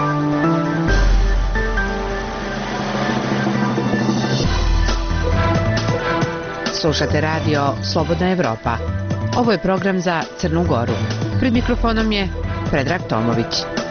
Slušate radio Slobodna Evropa. Ovo je program za Crnu Goru. Pred mikrofonom je Predrag Tomović.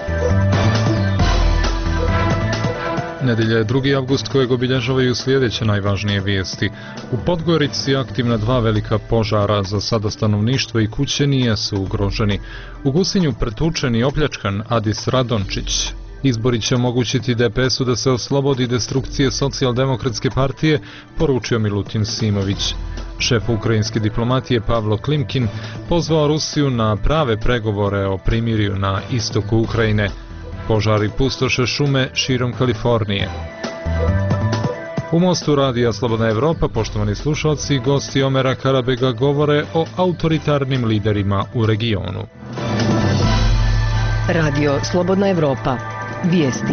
Nedelja je 2. avgust kojeg obilježavaju sljedeće najvažnije vijesti. U Podgorici aktivna 2 velika požara, za sada stanovništvo i kuće nisu ugroženi. U Gusinju pretučen i opljačkan Adis Radončić. Izbori će omogućiti DPS-u da se oslobodi destrukcije Socijaldemokratske partije, poručio Milutin Simović. Šef ukrajinske diplomatije Pavlo Klimkin pozvao Rusiju na prave pregovore o primirju na istoku Ukrajine. Požari pustoše šume širom Kalifornije. U Mostu radija Slobodna Evropa, poštovani slušalci, gosti Omera Karabega govore o autoritarnim liderima u regionu. Radio Slobodna Evropa. Vijesti.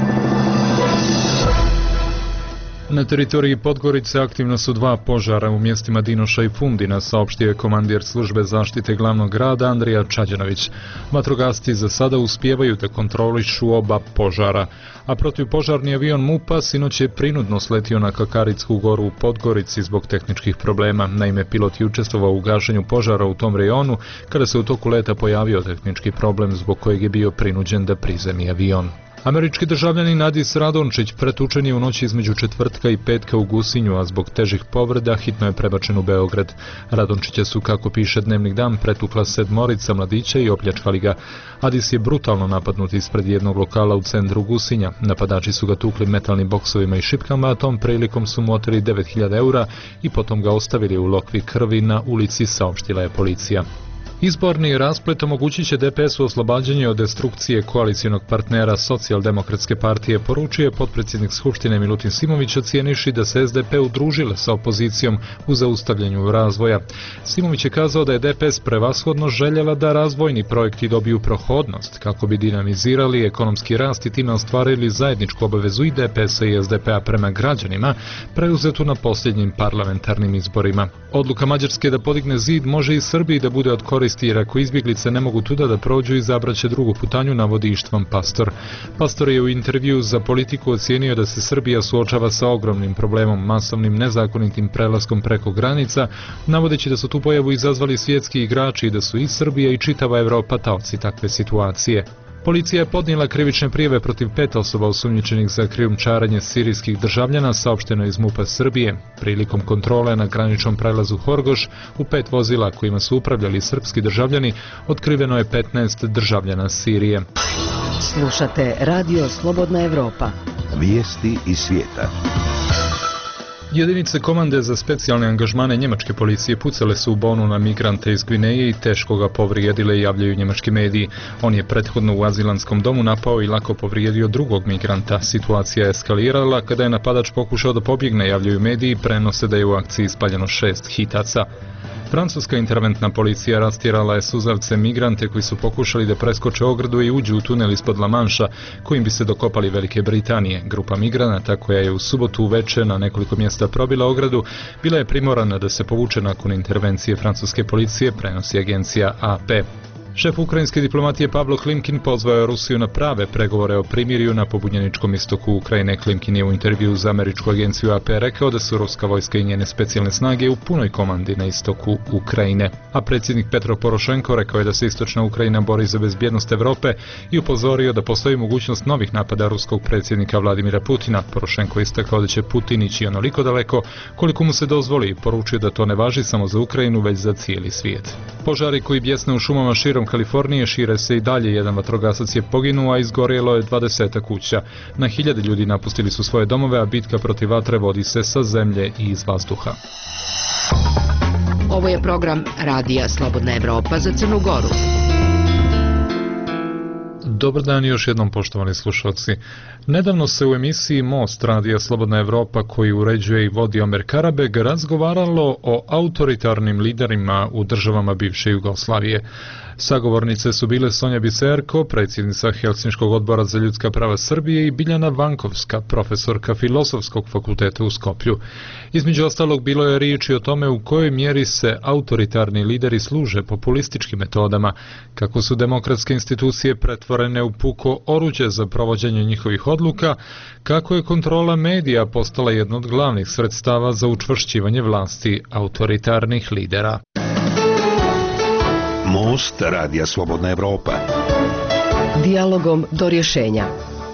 Na teritoriji Podgorice aktivna su 2 požara u mjestima Dinoša i Fundina, saopštio je komandir službe zaštite glavnog grada Andrija Čađanović. Vatrogasci za sada uspijevaju da kontrolišu oba požara, a protivpožarni avion MUP-a sinoć je prinudno sletio na Kakaricku goru u Podgorici zbog tehničkih problema. Naime, pilot je učestvovao u gašenju požara u tom rejonu kada se u toku leta pojavio tehnički problem zbog kojeg je bio prinuđen da prizemi avion. Američki državljanin Adis Radončić pretučen je u noći između četvrtka i petka u Gusinju, a zbog težih povreda hitno je prebačen u Beograd. Radončića su, kako piše Dnevnik Dan, pretukla 7 mladića i opljačkali ga. Adis je brutalno napadnut ispred jednog lokala u centru Gusinja. Napadači su ga tukli metalnim boksovima i šipkama, a tom prilikom su mu oteli 9.000 eura i potom ga ostavili u lokvi krvi na ulici, saopštila je policija. Izborni rasplet omogućit će DPS-u oslobađanje od destrukcije koalicijonog partnera Socijaldemokratske partije, poručuje potpredsjednik Skupštine Milutin Simović, ocijenivši da se SDP udružile sa opozicijom u zaustavljanju razvoja. Simović je kazao da je DPS prevashodno željela da razvojni projekti dobiju prohodnost kako bi dinamizirali ekonomski rast i time ostvarili zajedničku obavezu i DPS-a i SDP-a prema građanima, preuzetu na posljednjim parlamentarnim izborima. Odluka Mađarske da podigne zid može i Srbiji da bude od koristi, jer ako izbjeglice ne mogu tuda da prođu, izabraće drugu putanju, navodi Ištvan Pastor. Pastor je u intervju za Politiku ocijenio da se Srbija suočava sa ogromnim problemom, masovnim nezakonitim prelaskom preko granica, navodeći da su tu pojavu izazvali svjetski igrači i da su i Srbija i čitava Evropa taoci takve situacije. Policija je podnijela krivične prijave protiv 5 osoba osumnjičenih za krijumčarenje sirijskih državljana, saopšteno iz MUP-a Srbije. Prilikom kontrole na graničnom prelazu Horgoš u 5 vozila kojima su upravljali srpski državljani otkriveno je 15 državljana Sirije. Slušate Radio Slobodna Evropa. Vijesti iz svijeta. Jedinice komande za specijalne angažmane njemačke policije pucale su u Bonu na migrante iz Gvineje i teško ga povrijedile, javljaju njemački mediji. On je prethodno u azilantskom domu napao i lako povrijedio drugog migranta. Situacija je eskalirala kada je napadač pokušao da pobjegne, javljaju mediji, prenose da je u akciji spaljeno 6 hitaca. Francuska interventna policija rastjerala je suzavce migrante koji su pokušali da preskoče ogradu i uđu u tunel ispod La Manša, kojim bi se dokopali Velike Britanije. Grupa migranata, koja je u subotu uveče na nekoliko mjesta probila ogradu, bila je primorana da se povuče nakon intervencije francuske policije, prenosi agencija AP. Šef ukrajinske diplomatije Pavlo Klimkin pozvao je Rusiju na prave pregovore o primirju na pobunjeničkom istoku Ukrajine. Klimkin je u intervju za američku agenciju AP rekao da su ruska vojska i njene specijalne snage u punoj komandi na istoku Ukrajine. A predsjednik Petro Porošenko rekao je da se istočna Ukrajina bori za bezbjednost Evrope i upozorio da postoji mogućnost novih napada ruskog predsjednika Vladimira Putina. Porošenko je istakao da će Putin ići onoliko daleko koliko mu se dozvoli i poručio da to ne važi samo za Ukrajinu, već za cijeli svijet. Požari koji bjesne u šumama širom Kalifornije šire se i dalje. Jedan vatrogasac je poginuo, a izgorjelo je 20 kuća. Na 1000 ljudi napustili su svoje domove, a bitka protiv vatre vodi se sa zemlje i iz vazduha. Ovo je program Radija Slobodna Evropa za Crnu Goru. Dobar dan još jednom, poštovani slušalci. Nedavno se u emisiji Most radija Slobodna Evropa, koji uređuje i vodi Omer Karabeg, razgovaralo o autoritarnim liderima u državama bivše Jugoslavije. Sagovornice su bile Sonja Biserko, predsjednica Helsinškog odbora za ljudska prava Srbije, i Biljana Vankovska, profesorka Filozofskog fakulteta u Skoplju. Između ostalog, bilo je riječi o tome u kojoj mjeri se autoritarni lideri služe populističkim metodama, kako su demokratske institucije pretvorene pretvorene u puko oruđe za provođenje njihovih odluka, kako je kontrola medija postala jedno od glavnih sredstava za učvršćivanje vlasti autoritarnih lidera. Most Radija Slobodna Evropa. Dijalogom do rješenja.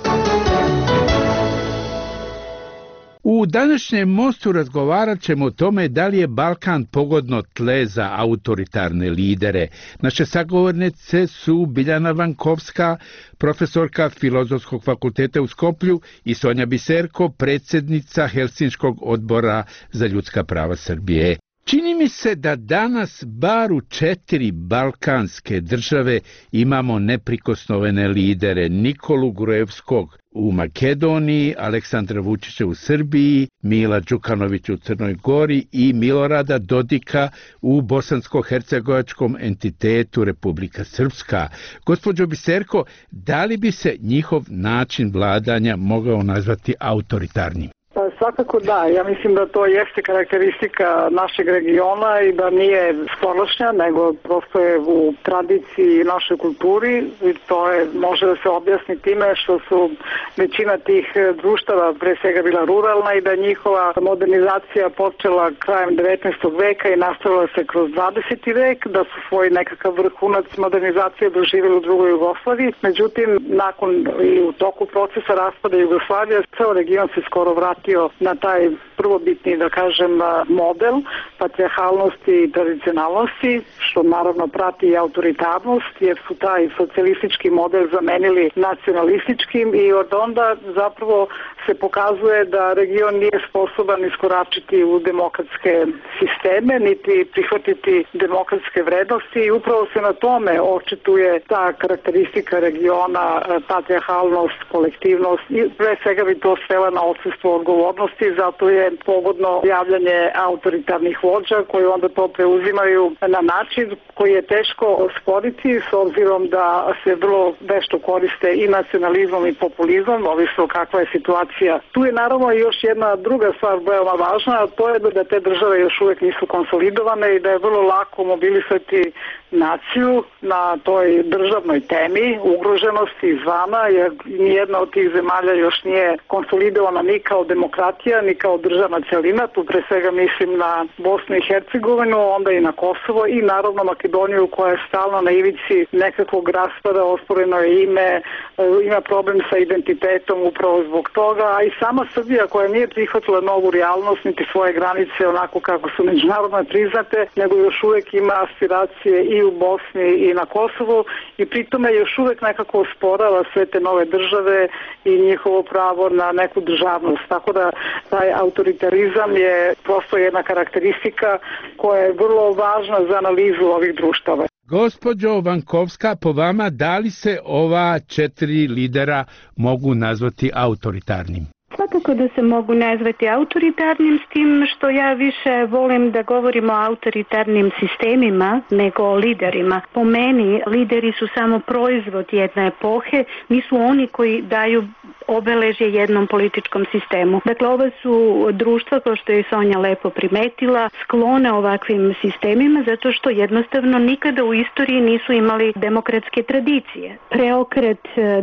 U današnjem mostu razgovarat ćemo o tome da li je Balkan pogodno tle za autoritarne lidere. Naše sagovornice su Biljana Vankovska, profesorka Filozofskog fakulteta u Skoplju, i Sonja Biserko, predsjednica Helsinškog odbora za ljudska prava Srbije. Čini mi se da danas bar u 4 balkanske države imamo neprikosnovene lidere: Nikolu Gruevskog u Makedoniji, Aleksandra Vučića u Srbiji, Mila Đukanovića u Crnoj Gori i Milorada Dodika u bosansko-hercegovačkom entitetu Republika Srpska. Gospođo Biserko, da li bi se njihov način vladanja mogao nazvati autoritarnim? Svakako da, ja mislim da to jeste karakteristika našeg regiona i da nije skorošnja, nego prosto je u tradiciji našoj kulturi i to može da se objasni time što su većina tih društava pre svega bila ruralna i da njihova modernizacija počela krajem 19. veka i nastavila se kroz 20. vek, da su svoj nekakav vrhunac modernizacije doživjeli u drugoj Jugoslaviji. Međutim, nakon i u toku procesa raspada Jugoslavije, ceo region se skoro vratio na taj prvobitni, da kažem, model patrijarhalnosti i tradicionalnosti, što naravno prati i autoritarnost, jer su taj socijalistički model zamenili nacionalističkim i od onda zapravo se pokazuje da region nije sposoban iskoračiti u demokratske sisteme, niti prihvatiti demokratske vrednosti i upravo se na tome očituje ta karakteristika regiona, patrijarhalnost, kolektivnost i pre svega bi to svela na odsustvo odgovornosti, zato je pogodno javljanje autoritarnih vođa koji onda to preuzimaju na način koji je teško osporiti s obzirom da se vrlo vešto koriste i nacionalizmom i populizmom, ovisno kakva je situacija. Tu je naravno još jedna druga stvar veoma važna, a to je da te države još uvijek nisu konsolidovane i da je vrlo lako mobilisati naciju na toj državnoj temi ugroženosti izvana, jer nijedna od tih zemalja još nije konsolidovana ni kao demokratija, ni kao državna celina. Tu pre svega mislim na Bosnu i Hercegovinu, onda i na Kosovo i naravno Makedoniju koja je stalno na ivici nekakvog raspada, osporeno je ime, ima problem sa identitetom upravo zbog toga, a i sama Srbija koja nije prihvatila novu realnost niti svoje granice onako kako su međunarodno priznate, nego još uvijek ima aspiracije i u Bosni i na Kosovu i pritome još uvijek nekako osporava sve te nove države i njihovo pravo na neku državnost. Tako da taj autoritarizam je prosto jedna karakteristika koja je vrlo važna za analizu ovih društava. Gospođo Vankovska, po vama, da li se ova 4 lidera mogu nazvati autoritarnim? Svakako da se mogu nazvati autoritarnim, s tim što ja više volim da govorimo o autoritarnim sistemima nego o liderima. Po meni, lideri su samo proizvod jedne epohe, nisu oni koji daju obeležje jednom političkom sistemu. Dakle, ova su društva, kao što je Sonja lepo primetila, sklone ovakvim sistemima zato što jednostavno nikada u istoriji nisu imali demokratske tradicije. Preokret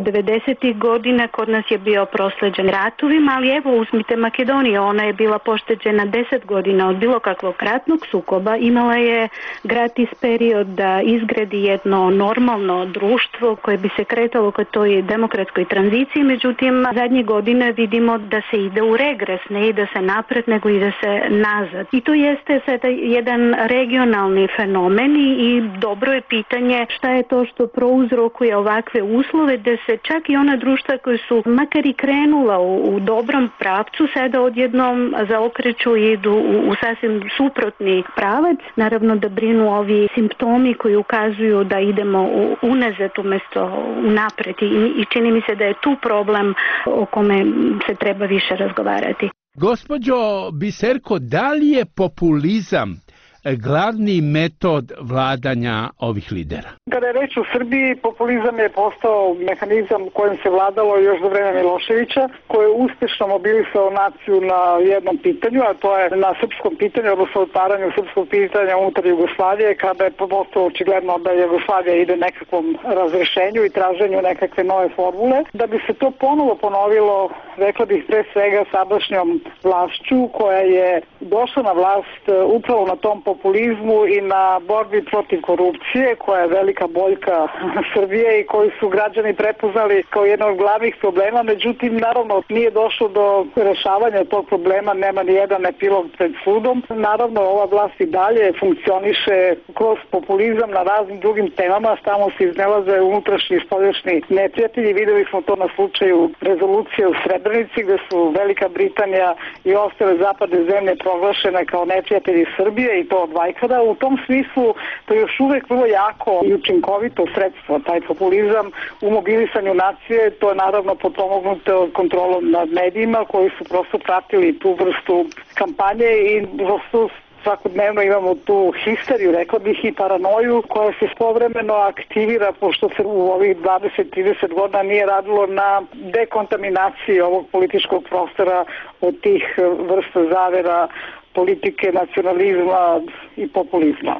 90. godina kod nas je bio prosleđen ratovima, ali evo uzmite Makedoniju, ona je bila pošteđena 10 godina od bilo kakvog ratnog sukoba, imala je gratis period da izgradi jedno normalno društvo koje bi se kretalo ka toj demokratskoj tranziciji, međutim zadnje godine vidimo da se ide u regres, ne ide se napred nego ide se nazad. I to jeste sada jedan regionalni fenomen i dobro je pitanje šta je to što prouzrokuje ovakve uslove da se čak i ona društva koja su makar i krenula u dobrom pravcu sada odjednom zaokreću i idu u sasvim suprotni pravac. Naravno da brinu ovi simptomi koji ukazuju da idemo unazad umjesto unapred i čini mi se da je tu problem o kome se treba više razgovarati. Gospođo Biserko, da li je populizam glavni metod vladanja ovih lidera? Kada je reč o Srbiji, populizam je postao mehanizam kojim se vladalo još za vreme Miloševića, koji je uspešno mobilisao naciju na jednom pitanju, a to je na srpskom pitanju, odnosno otvaranju srpskog pitanja unutar Jugoslavije, kada je postalo očigledno da Jugoslavija ide nekakvom razrešenju i traženju nekakve nove formule. Da bi se to ponovo ponovilo, rekla bih pre svega sadašnjom vlašću koja je došla na vlast upravo na tom populizmu i na borbi protiv korupcije, koja je velika boljka Srbije i koju su građani prepoznali kao jedan od glavnih problema. Međutim, naravno, nije došlo do rešavanja tog problema, nema ni jedan epilog pred sudom. Naravno, ova vlast i dalje funkcioniše kroz populizam na raznim drugim temama, tamo se iznelaze unutrašnji i spoljašnji neprijatelji. Videli smo to na slučaju rezolucije u Srebrenici, gde su Velika Britanija i ostale zapadne zemlje proglašene kao neprijatelji Srbije i to od vajkada. U tom smislu to je još uvek vrlo jako i učinkovito sredstvo, taj populizam u mobilisanju nacije. To je naravno potpomognuto kontrolom nad medijima koji su prosto pratili tu vrstu kampanje i prosto svakodnevno imamo tu histeriju, rekla bih, i paranoju koja se povremeno aktivira, pošto se u ovih 20-30 godina nije radilo na dekontaminaciji ovog političkog prostora od tih vrsta zavera, politike, nacionalizma i populizma.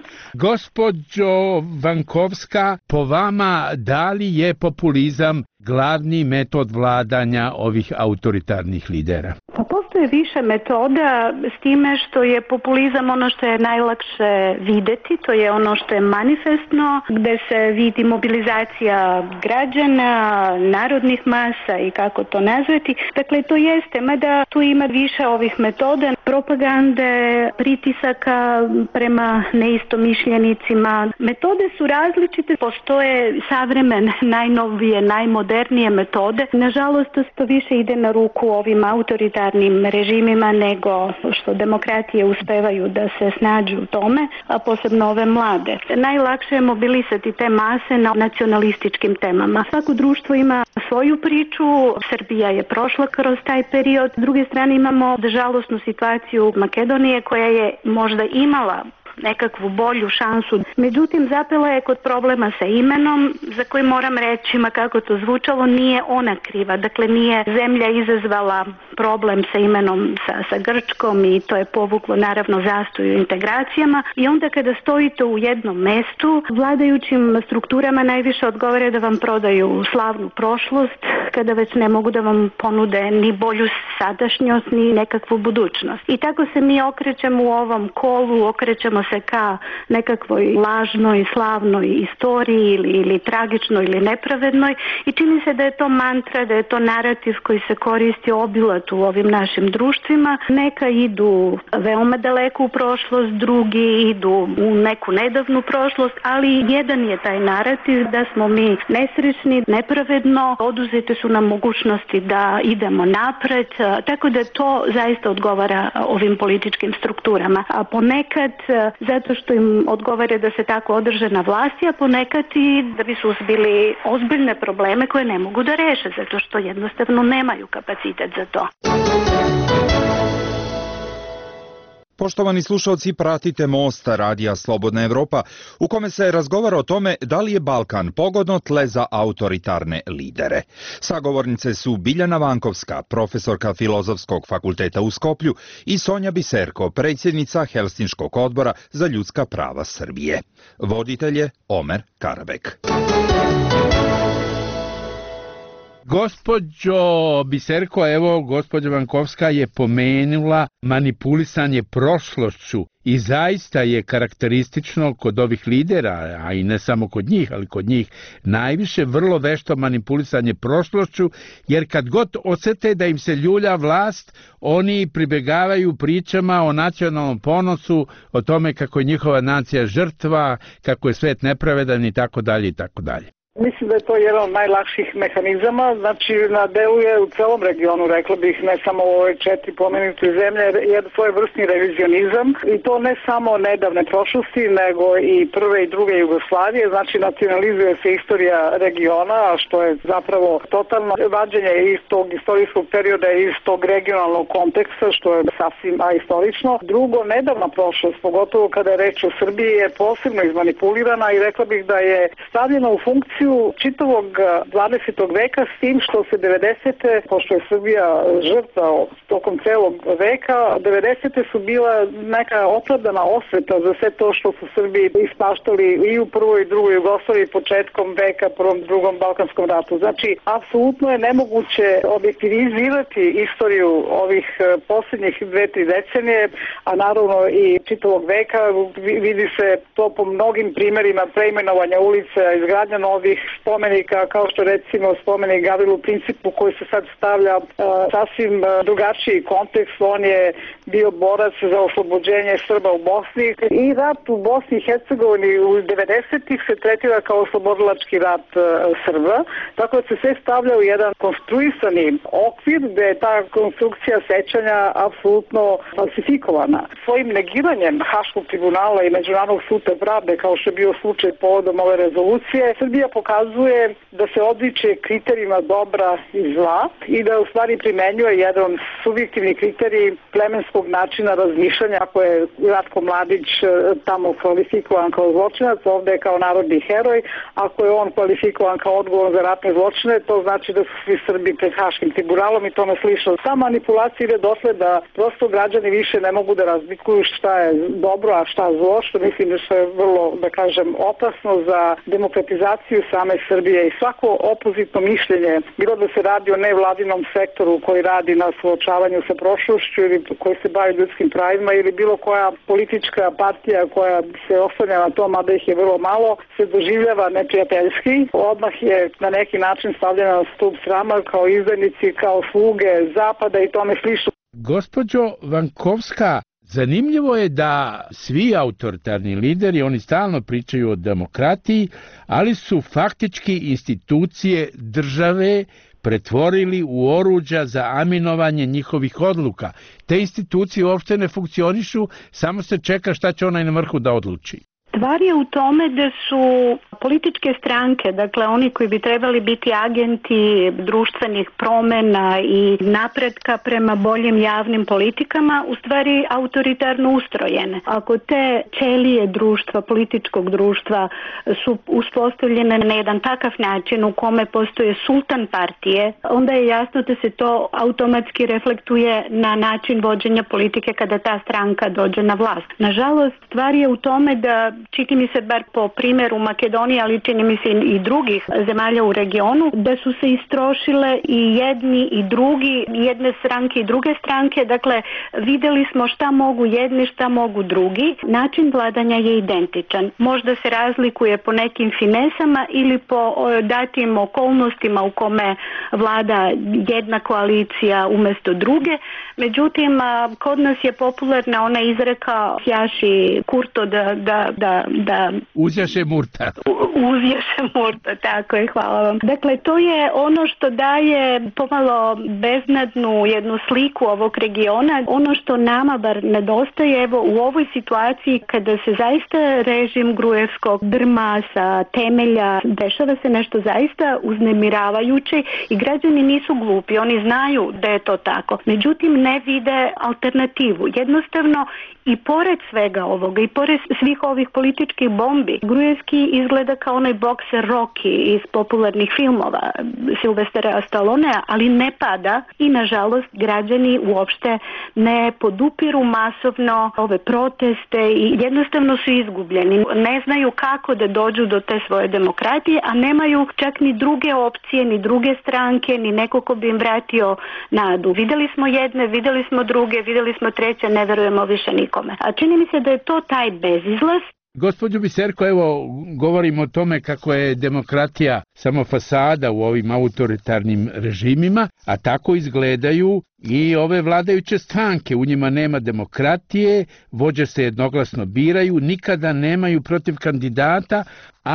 Gospođo Vankovska, po vama, da li je populizam glavni metod vladanja ovih autoritarnih lidera? Pa postoje više metoda, s time što je populizam ono što je najlakše videti, to je ono što je manifestno, gde se vidi mobilizacija građana, narodnih masa i kako to nazvati. Dakle, to jeste, mada tu ima više ovih metoda, propagande, pritisaka prema neistomišljenicima. Metode su različite, postoje savremene, najnovije, najmodernije metode. Nažalost, to više ide na ruku ovim autoritarnim režimima nego što demokratije uspevaju da se snađu u tome, a posebno ove mlade. Najlakše je mobilisati te mase na nacionalističkim temama. Svako društvo ima svoju priču, Srbija je prošla kroz taj period. S druge strane imamo žalosnu situaciju Makedonije koja je možda imala nekakvu bolju šansu. Međutim, zapela je kod problema sa imenom, za koji moram reći, ma kako to zvučalo, nije ona kriva. Dakle, nije zemlja izazvala problem sa imenom sa Grčkom i to je povuklo naravno zastoj u integracijama. I onda kada stojite u jednom mestu, vladajućim strukturama najviše odgovara da vam prodaju slavnu prošlost, kada već ne mogu da vam ponude ni bolju sadašnjost, ni nekakvu budućnost. I tako se mi okrećemo u ovom kolu, okrećemo se ka nekakvoj lažnoj, slavnoj istoriji ili tragičnoj ili nepravednoj i čini se da je to mantra, da je to narativ koji se koristi obilat u ovim našim društvima. Neka idu veoma daleko u prošlost, drugi idu u neku nedavnu prošlost, ali jedan je taj narativ da smo mi nesrećni, nepravedno, oduzete su nam mogućnosti da idemo napred, tako da to zaista odgovara ovim političkim strukturama. A ponekad zato što im odgovara da se tako održe na vlasti, a ponekad i da bi suzbili ozbiljne probleme koje ne mogu da reše, zato što jednostavno nemaju kapacitet za to. Poštovani slušalci, pratite Most radija Slobodna Evropa, u kome se razgovara o tome da li je Balkan pogodno tle za autoritarne lidere. Sagovornice su Biljana Vankovska, profesorka Filozofskog fakulteta u Skoplju, i Sonja Biserko, predsjednica Helsinškog odbora za ljudska prava Srbije. Voditelj je Omer Karabek. Gospođo Biserko, evo, gospođa Vankovska je pomenula manipulisanje prošlošću i zaista je karakteristično kod ovih lidera, a i ne samo kod njih, ali kod njih najviše vrlo vešto manipulisanje prošlošću, jer kad god osete da im se ljulja vlast, oni pribegavaju pričama o nacionalnom ponosu, o tome kako je njihova nacija žrtva, kako je svet nepravedan i tako dalje i tako dalje. Mislim da je to jedan od najlakših mehanizama, znači deluje u celom regionu, rekla bih, ne samo u ove 4 pomenute zemlje, je svojevrsni revizionizam i to ne samo nedavne prošlosti, nego i prve i druge Jugoslavije, znači nacionalizuje se istorija regiona, a što je zapravo totalno vađenje iz tog istorijskog perioda, iz tog regionalnog konteksta, što je sasvim ahistorično. Drugo, nedavna prošlost, pogotovo kada je reč o Srbiji, je posebno izmanipulirana i rekla bih da je stavljena u funkciju čitavog 20. veka s tim što se 90. pošto je Srbija žrtva tokom celog veka, 90. su bila neka opravdana osveta za sve to što su Srbi ispaštali i u prvoj i drugoj Jugoslaviji početkom veka, prvom, drugom Balkanskom ratu. Znači, apsolutno je nemoguće objektivizirati istoriju ovih posljednjih 2-3 decenije, a naravno i čitavog veka. Vidi se to po mnogim primerima preimenovanja ulica, izgradnja novih spomenika, kao što recimo spomenik Gavrilu Principu koji se sad stavlja sasvim drugačiji kontekst. On je bio borac za oslobođenje Srba u Bosni i rat u Bosni i Hercegovini u 90-ih se tretira kao oslobodilački rat Srba, tako da se sve stavlja u jedan konstruisani okvir gde je ta konstrukcija sećanja apsolutno falsifikovana. Svojim negiranjem Haškog tribunala i Međunarodnog suda pravde, kao što je bio slučaj povodom ove rezolucije, Srbija pokazuje da se odriče kriterijima dobra i zla i da u stvari primenjuje jedan subjektivni kriterij plemenskog načina razmišljanja. Ako je Ratko Mladić tamo kvalifikovan kao zločinac, ovde je kao narodni heroj. Ako je on kvalifikovan kao odgovoran za ratne zločine, to znači da su svi Srbi pred Haškim tribunalom i tome slično. Ta manipulacija ide dotle da prosto građani više ne mogu da razlikuju šta je dobro, a šta zlo, što mislim da je vrlo, da kažem, opasno za demokratizaciju same Srbije i svako opozitno mišljenje, bilo da se radi o nevladinom sektoru koji radi na suočavanju sa prošlošću ili koji se bavi ljudskim pravima ili bilo koja politička partija koja se oslanja na to, mada ih je vrlo malo, se doživljava neprijateljski. Odmah je na neki način stavljena na stup srama kao izdajnici, kao sluge Zapada i tome slično. Gospođo Vankovska, zanimljivo je da svi autoritarni lideri, oni stalno pričaju o demokratiji, ali su faktički institucije države pretvorili u oruđa za aminovanje njihovih odluka. Te institucije uopšte ne funkcionišu, samo se čeka šta će onaj na vrhu da odluči. Stvar je u tome da su političke stranke, dakle oni koji bi trebali biti agenti društvenih promena i napretka prema boljim javnim politikama, u stvari autoritarno ustrojene. Ako te ćelije društva, političkog društva su uspostavljene na jedan takav način u kome postoje sultan partije, onda je jasno da se to automatski reflektuje na način vođenja politike kada ta stranka dođe na vlast. Nažalost, stvar je u tome da čini mi se bar po primjeru Makedonije, ali čini mi se i drugih zemalja u regionu, da su se istrošile i jedni i drugi, jedne stranke i druge stranke. Dakle, vidjeli smo šta mogu jedni, šta mogu drugi. Način vladanja je identičan. Možda se razlikuje po nekim finesama ili po datim okolnostima u kome vlada jedna koalicija umjesto druge. Međutim, kod nas je popularna ona izreka "Sjaši kurto da uzjaše murta. Uzjaše murta, tako je, hvala vam. Dakle, to je ono što daje pomalo beznadnu jednu sliku ovog regiona. Ono što nama bar nedostaje, evo u ovoj situaciji kada se zaista režim Gruevskog drma sa temelja, dešava se nešto zaista uznemiravajuće i građani nisu glupi, oni znaju da je to tako. Međutim, ne vide alternativu. Jednostavno, i pored svega ovoga, i pored svih ovih političkih bombi, Gruevski izgleda kao onaj bokser Rocky iz popularnih filmova Silvestra Stallonea, ali ne pada i nažalost građani uopšte ne podupiru masovno ove proteste i jednostavno su izgubljeni. Ne znaju kako da dođu do te svoje demokratije, a nemaju čak ni druge opcije, ni druge stranke, ni neko ko bi im vratio nadu. Vidjeli smo jedne, vidjeli smo druge, vidjeli smo treće, ne verujemo više nikome. A čini mi se da je to taj bezizlaz. Gospođo Biserko, evo, govorimo o tome kako je demokratija samo fasada u ovim autoritarnim režimima, a tako izgledaju i ove vladajuće stranke. U njima nema demokratije, vođe se jednoglasno biraju, nikada nemaju protiv kandidata, a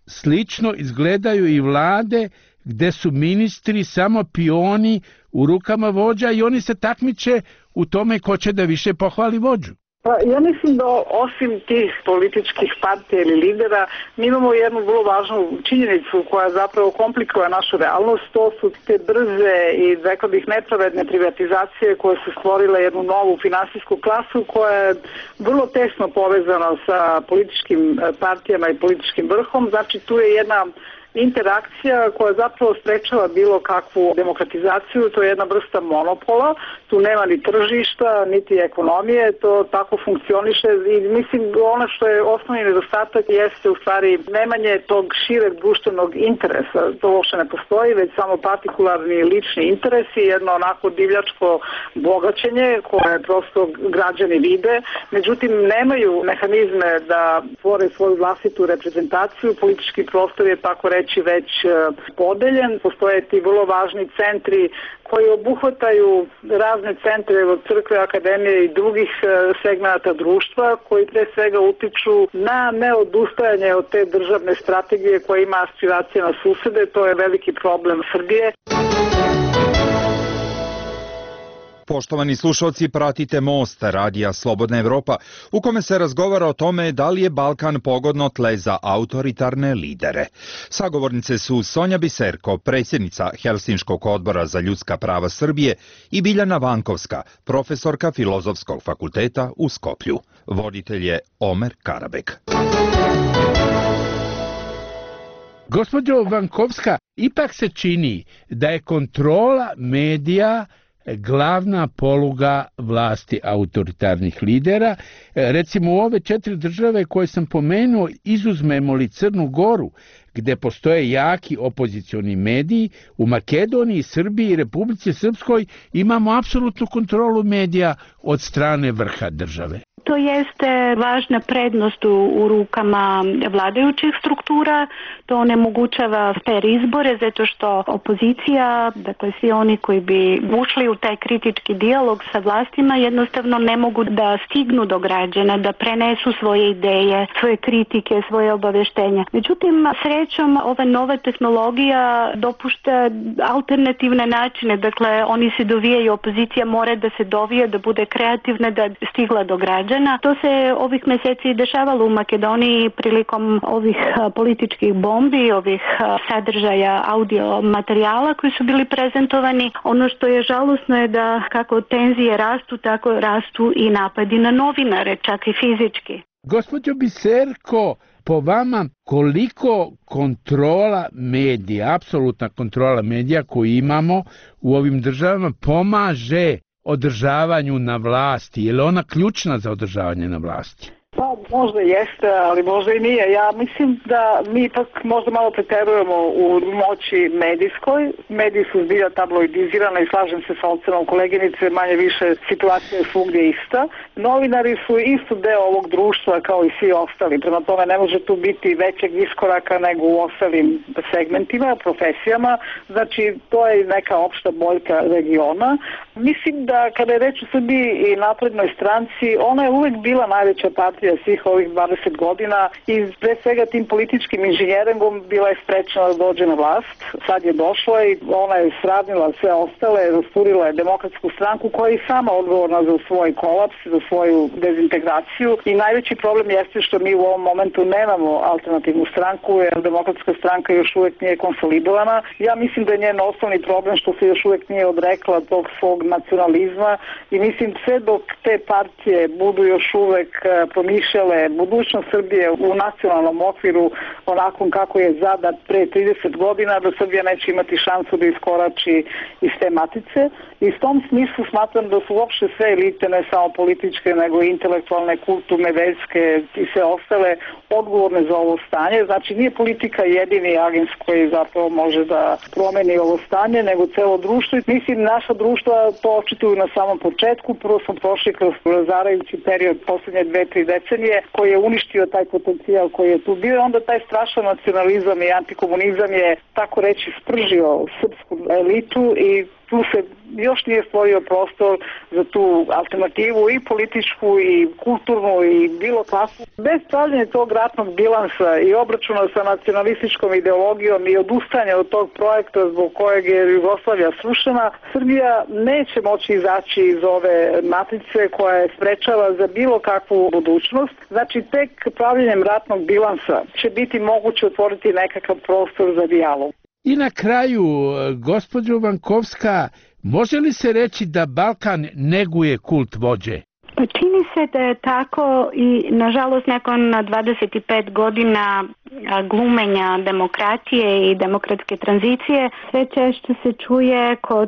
slično izgledaju i vlade gde su ministri samo pioni u rukama vođa i oni se takmiče u tome ko će da više pohvali vođu. Pa ja mislim da osim tih političkih partija ili lidera, mi imamo jednu vrlo važnu činjenicu koja zapravo komplikuje našu realnost. To su te brze i, rekao bih, nepravedne privatizacije koje su stvorile jednu novu finansijsku klasu koja je vrlo tesno povezana sa političkim partijama i političkim vrhom. Znači tu je jedna interakcija koja zapravo sprečava bilo kakvu demokratizaciju, to je jedna vrsta monopola, tu nema ni tržišta, niti ekonomije, to tako funkcioniše i mislim ono što je osnovni nedostatak jeste u stvari nemanje tog šireg društvenog interesa, to uopšte ne postoji, već samo partikularni lični interesi, jedno onako divljačko bogaćenje koje prosto građani vide, međutim nemaju mehanizme da stvore svoju vlastitu reprezentaciju, politički prostor je tako reći već podeljen. Postoje ti vrlo važni centri koji obuhvataju razne centre od crkve, akademije i drugih segmenata društva koji pre svega utiču na neodustajanje od te državne strategije koja ima aspiracije na susede. To je veliki problem Srbije. Poštovani slušalci, pratite Most, radija Slobodna Evropa, u kome se razgovara o tome da li je Balkan pogodno tle za autoritarne lidere. Sagovornice su Sonja Biserko, predsjednica Helsinškog odbora za ljudska prava Srbije, i Biljana Vankovska, profesorka Filozofskog fakulteta u Skoplju. Voditelj je Omer Karabek. Gospođo Vankovska, ipak se čini da je kontrola medija glavna poluga vlasti autoritarnih lidera. Recimo u ove 4 države koje sam pomenuo, izuzmemo li Crnu Goru, gde postoje jaki opozicioni mediji, u Makedoniji, Srbiji i Republici Srpskoj imamo apsolutnu kontrolu medija od strane vrha države. To jeste važna prednost u rukama vladajućih struktura, to onemogućava fer izbore zato što opozicija, dakle svi oni koji bi ušli u taj kritički dijalog sa vlastima jednostavno ne mogu da stignu do građana, da prenesu svoje ideje, svoje kritike, svoje obaveštenja. Međutim, srećom ova nova tehnologija dopušta alternativne načine, dakle oni se dovijaju, opozicija mora da se dovije, da bude kreativna, da stigla do građana. To se ovih mjeseci dešavalo u Makedoniji prilikom ovih političkih bombi, ovih sadržaja audio materijala koji su bili prezentovani. Ono što je žalosno je da kako tenzije rastu, tako rastu i napadi na novinare, čak i fizički. Gospođo Biserko, po vama koliko kontrola medija, apsolutna kontrola medija koju imamo u ovim državama pomaže održavanju na vlasti? Je li ona ključna za održavanje na vlasti? Pa možda jeste, ali možda i nije. Ja mislim da mi ipak možda malo preterujemo u moći medijskoj. Mediji su zbilja tabloidizirane i slažem se sa ocenom koleginice, manje više situacija je svugdje ista. Novinari su isto deo ovog društva kao i svi ostali. Prema tome ne može tu biti većeg iskoraka nego u ostalim segmentima, profesijama. Znači to je neka opšta boljka regiona. Mislim da kada je reč o Srbiji i naprednoj stranci, ona je uvek bila najveća partija svih ovih 20 godina i pre svega tim političkim inženjeringom bila je sprečena da dođe na vlast. Sad je došla i ona je sravnila sve ostale, rasturila je Demokratsku stranku koja je i sama odgovorna za svoj kolaps, za svoju dezintegraciju i najveći problem jeste što mi u ovom momentu nemamo alternativnu stranku jer Demokratska stranka još uvek nije konsolidovana. Ja mislim da je njen osnovni problem što se još uvek nije odrekla tog svog nacionalizma i mislim sve dok te partije budu još uvek promišljale budućnost Srbije u nacionalnom okviru onakvom kako je zadat pre 30 godina, da Srbija neće imati šansu da iskorači iz te matice. I s tom smislu smatram da su uopšte sve elite, ne samo političke, nego i intelektualne, kulturne, verske i sve ostale odgovorne za ovo stanje. Znači nije politika jedini agens koji zapravo može da promeni ovo stanje, nego celo društvo. Mislim, naša društva to očituju na samom početku. Prvo smo prošli kroz razarajući period posljednje 2-3 decenije koji je uništio taj potencijal koji je tu bio. Onda taj strašan nacionalizam i antikomunizam je tako reći spržio srpsku elitu i tu se još nije stvorio prostor za tu alternativu i političku i kulturnu i bilo kakvu. Bez pravljenja tog ratnog bilansa i obračuna sa nacionalističkom ideologijom i odustanja od tog projekta zbog kojeg je Jugoslavija srušena, Srbija neće moći izaći iz ove matrice koja je sprečava za bilo kakvu budućnost. Znači, tek pravljenjem ratnog bilansa će biti moguće otvoriti nekakav prostor za dijalog. I na kraju, gospođo Vankovska, može li se reći da Balkan neguje kult vođe? Čini se da je tako i nažalost nakon 25 godina glumenja demokratije i demokratske tranzicije sve češće se čuje kod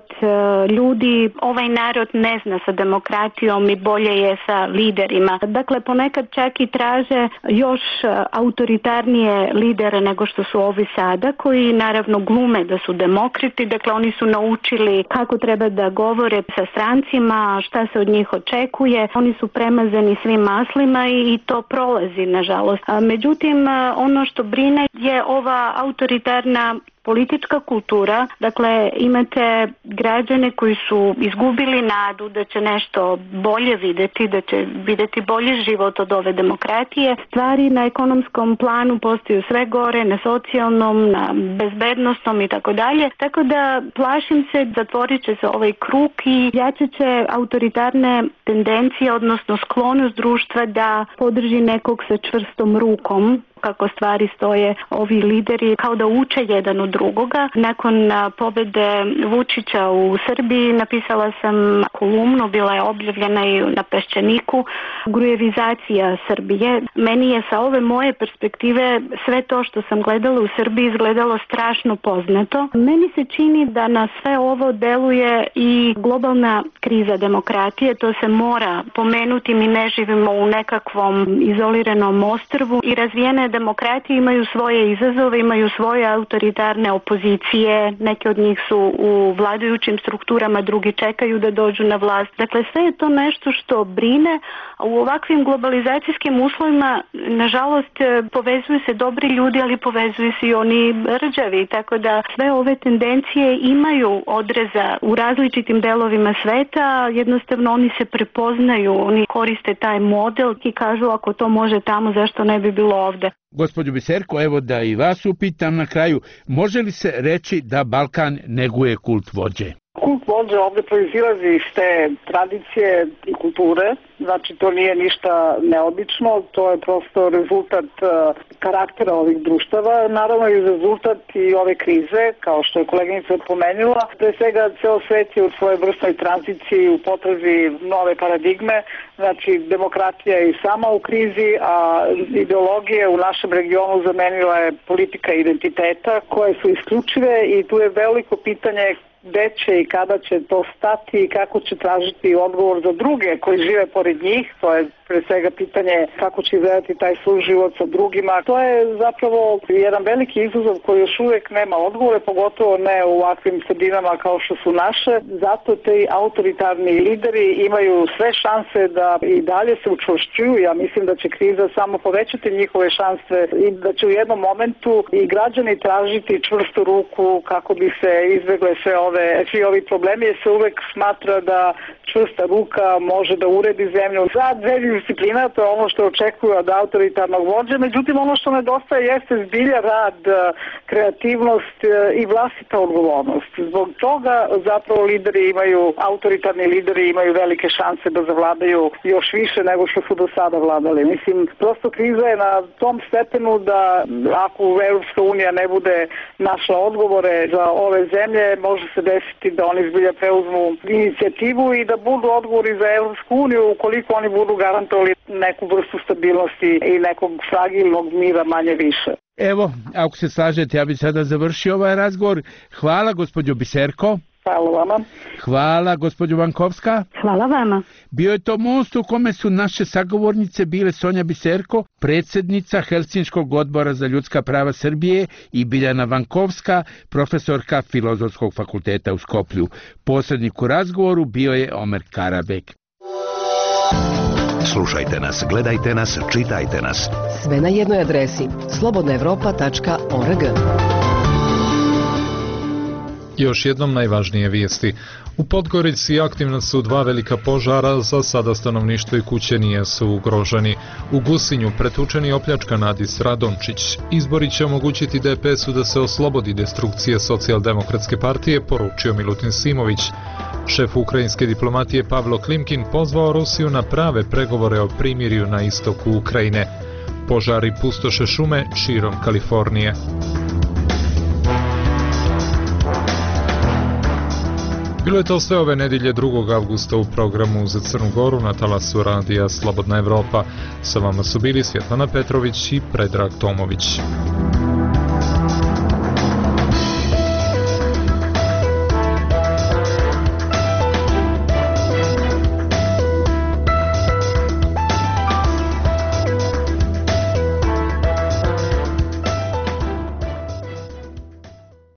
ljudi ovaj narod ne zna sa demokratijom i bolje je sa liderima. Dakle, ponekad čak i traže još autoritarnije lidere nego što su ovi sada, koji naravno glume da su demokrati. Dakle, oni su naučili kako treba da govore sa strancima, šta se od njih očekuje. Oni su premazani svim maslima i to prolazi, nažalost. Međutim, ono što brine je ova autoritarna politička kultura. Dakle, imate građane koji su izgubili nadu da će nešto bolje vidjeti, da će vidjeti bolji život od ove demokratije. Stvari na ekonomskom planu postaju sve gore, na socijalnom, na bezbednostnom i tako dalje. Tako da plašim se, zatvorit će se ovaj krug i jačat će autoritarne tendencije, odnosno sklonost društva da podrži nekog sa čvrstom rukom. Kako stvari stoje, ovi lideri kao da uče jedan od drugoga. Nakon pobjede Vučića u Srbiji napisala sam kolumnu, bila je objavljena i na Peščaniku, grujevizacija Srbije. Meni je sa ove moje perspektive sve to što sam gledala u Srbiji izgledalo strašno poznato. Meni se čini da na sve ovo deluje i globalna kriza demokratije, to se mora pomenuti, mi ne živimo u nekakvom izoliranom ostrvu i razvijene demokratije imaju svoje izazove, imaju svoje autoritarne opozicije, neke od njih su u vladajućim strukturama, drugi čekaju da dođu na vlast. Dakle, sve je to nešto što brine, a u ovakvim globalizacijskim uslovima, nažalost, povezuju se dobri ljudi, ali povezuju se i oni rđavi, tako da sve ove tendencije imaju odreza u različitim delovima sveta, jednostavno oni se prepoznaju, oni koriste taj model i kažu ako to može tamo, zašto ne bi bilo ovde. Gospođo Biserko, evo da i vas upitam na kraju, može li se reći da Balkan neguje kult vođe? Kult vođe ovdje proizilazi iz te tradicije i kulture, znači to nije ništa neobično, to je prosto rezultat karaktera ovih društava, naravno i rezultat i ove krize, kao što je koleginica pomenula. Pre svega, ceo svet je u svojoj vrstnoj tranziciji u potrazi nove paradigme, znači demokratija je i sama u krizi, a ideologije u našem regionu zamenila je politika identiteta koje su isključive i tu je veliko pitanje gde će i kada će to stati i kako će tražiti odgovor za druge koji žive pored njih. To je pre svega pitanje kako će izgledati taj suživot sa drugima. To je zapravo jedan veliki izazov koji još uvijek nema odgovore, pogotovo ne u ovakvim sredinama kao što su naše. Zato te autoritarni lideri imaju sve šanse da i dalje se učvršćuju. Ja mislim da će kriza samo povećati njihove šanse i da će u jednom momentu i građani tražiti čvrstu ruku kako bi se izbjegle svi ovi problemi, jer se uvek smatra da čvrsta ruka može da uredi zemlju. Za dve disciplina, to je ono što očekuju od autoritarnog vođe, međutim ono što nedostaje jeste zbilja rad, kreativnost i vlastita odgovornost. Zbog toga zapravo autoritarni lideri imaju velike šanse da zavladaju još više nego što su do sada vladali. Mislim, prosto kriza je na tom stepenu da ako Evropska unija ne bude našla odgovore za ove zemlje, može se desiti da oni zbilja preuzmu inicijativu i da budu odgovori za Evropsku uniju ukoliko oni budu garantovali neku vrstu stabilnosti i nekog fragilnog mira manje više. Evo, ako se slažete, ja bih sada završio ovaj razgovor. Hvala, gospođo Biserko. Hvala vama. Hvala, gospođo Vankovska. Hvala vama. Bio je to most u kome su naše sagovornice bile Sonja Biserko, predsjednica Helsinškog odbora za ljudska prava Srbije, i Biljana Vankovska, profesorka Filozofskog fakulteta u Skoplju. Posrednik u razgovoru bio je Omer Karabek. Slušajte nas, gledajte nas, čitajte nas. Sve na jednoj adresi slobodnaevropa.org. Još jednom najvažnije vijesti. U Podgorici aktivna su 2 velika požara, za sada stanovništvo i kuće nisu ugroženi. U Gusinju pretučen i opljačkan Adis Radončić. Izbori će omogućiti DPS-u da se oslobodi destrukcije Socijaldemokratske partije, poručio Milutin Simović. Šef ukrajinske diplomatije Pavlo Klimkin pozvao Rusiju na prave pregovore o primirju na istoku Ukrajine. Požari pustoše šume širom Kalifornije. Bilo je to sve ove nedjelje 2. avgusta u programu za Crnu Goru na talasu radija Slobodna Evropa. Sa vama su bili Svjetlana Petrović i Predrag Tomović.